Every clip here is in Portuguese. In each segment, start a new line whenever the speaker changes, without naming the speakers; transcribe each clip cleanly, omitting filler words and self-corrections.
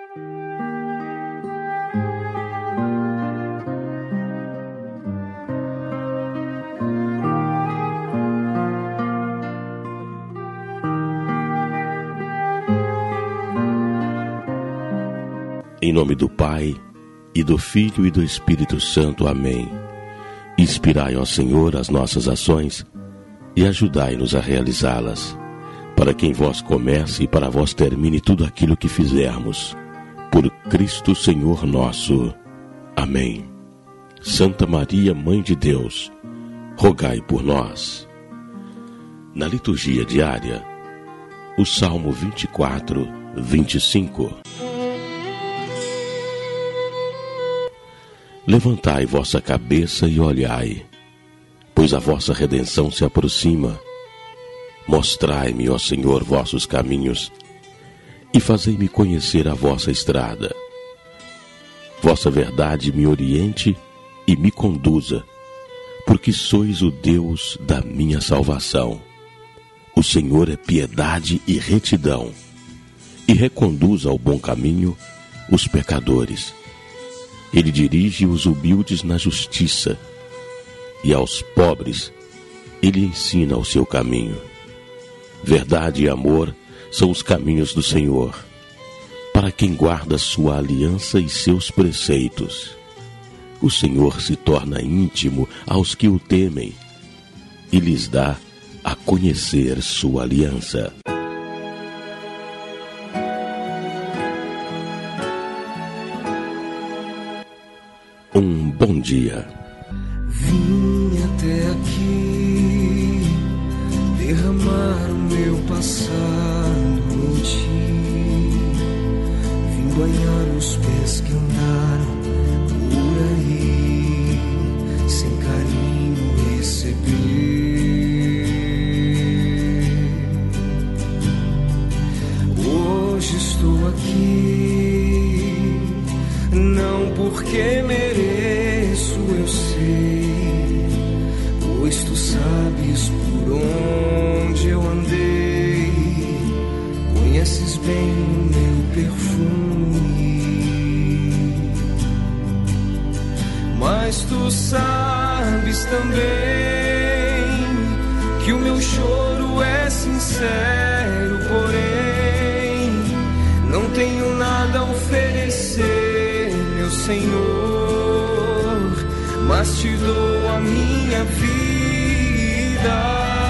Em nome do Pai, e do Filho e do Espírito Santo. Amém. Inspirai, ó Senhor, as nossas ações e ajudai-nos a realizá-las, para que em vós comece e para vós termine tudo aquilo que fizermos. Por Cristo Senhor nosso. Amém. Santa Maria, Mãe de Deus, rogai por nós. Na liturgia diária, o Salmo 24, 25. Levantai vossa cabeça e olhai, pois a vossa redenção se aproxima. Mostrai-me, ó Senhor, vossos caminhos, e fazei-me conhecer a vossa estrada. Vossa verdade me oriente e me conduza, porque sois o Deus da minha salvação. O Senhor é piedade e retidão, e reconduz ao bom caminho os pecadores. Ele dirige os humildes na justiça, e aos pobres ele ensina o seu caminho. Verdade e amor são os caminhos do Senhor, para quem guarda sua aliança e seus preceitos. O Senhor se torna íntimo aos que o temem, e lhes dá a conhecer sua aliança. Um bom dia.
Vim até aqui derramar o meu passado em ti. Vim banhar os pés que andaram por aí, sem carinho receber. Hoje estou aqui, não porque mereço, eu sei, pois tu sabes por onde eu andei, conheces bem o meu perfume, mas tu sabes também que o meu choro é sincero, porém não tenho nada a oferecer, meu Senhor, mas te dou a minha vida,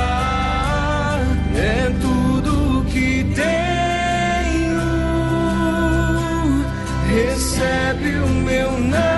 é tudo que tenho, recebe o meu nome.